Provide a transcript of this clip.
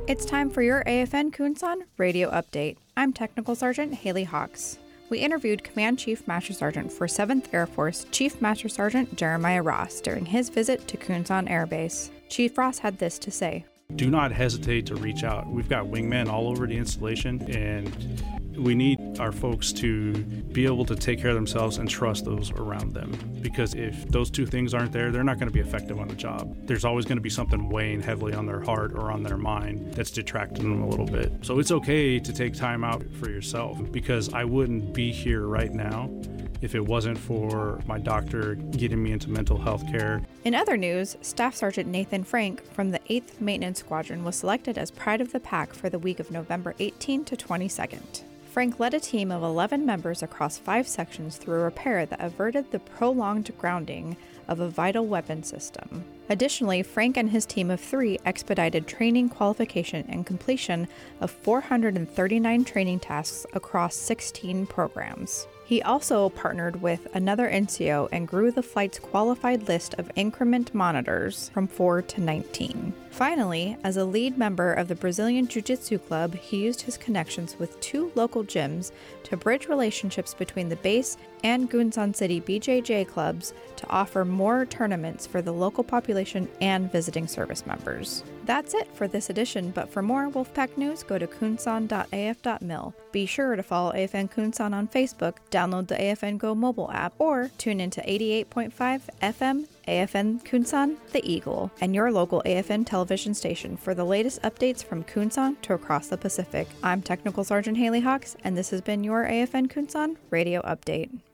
It's time for your AFN Kunsan radio update. I'm Technical Sergeant Haley Hawks. We interviewed Command Chief Master Sergeant for 7th Air Force Chief Master Sergeant Jeremiah Ross during his visit to Kunsan Air Base. Chief Ross had this to say. Do not hesitate to reach out. We've got wingmen all over the installation, and we need our folks to be able to take care of themselves and trust those around them. Because if those two things aren't there, they're not going to be effective on the job. There's always going to be something weighing heavily on their heart or on their mind that's detracting them a little bit. So it's okay to take time out for yourself, because I wouldn't be here right now if it wasn't for my doctor getting me into mental health care. In other news, Staff Sergeant Nathan Frank from the 8th Maintenance Squadron was selected as Pride of the Pack for the week of November 18 to 22nd. Frank led a team of 11 members across 5 sections through a repair that averted the prolonged grounding of a vital weapon system. Additionally, Frank and his team of 3 expedited training, qualification, and completion of 439 training tasks across 16 programs. He also partnered with another NCO and grew the flight's qualified list of increment monitors from 4 to 19. Finally, as a lead member of the Brazilian Jiu-Jitsu Club, he used his connections with 2 local gyms to bridge relationships between the base and Gunsan City BJJ clubs to offer more tournaments for the local population and visiting service members. That's it for this edition, but for more Wolfpack news, go to kunsan.af.mil. Be sure to follow AFN Kunsan on Facebook, download the AFN Go mobile app, or tune into 88.5 FM AFN Kunsan, The Eagle, and your local AFN television station for the latest updates from Kunsan to across the Pacific. I'm Technical Sergeant Haley Hawks, and this has been your AFN Kunsan Radio Update.